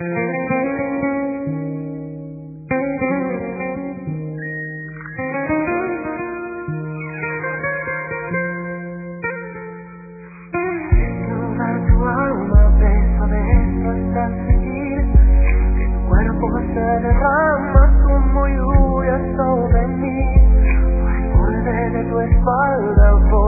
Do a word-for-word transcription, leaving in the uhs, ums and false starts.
Desnuda tu alma, beso de eso hasta sentir que tu cuerpo se derrama como lluvia sobre mí. Por el borde de tu espalda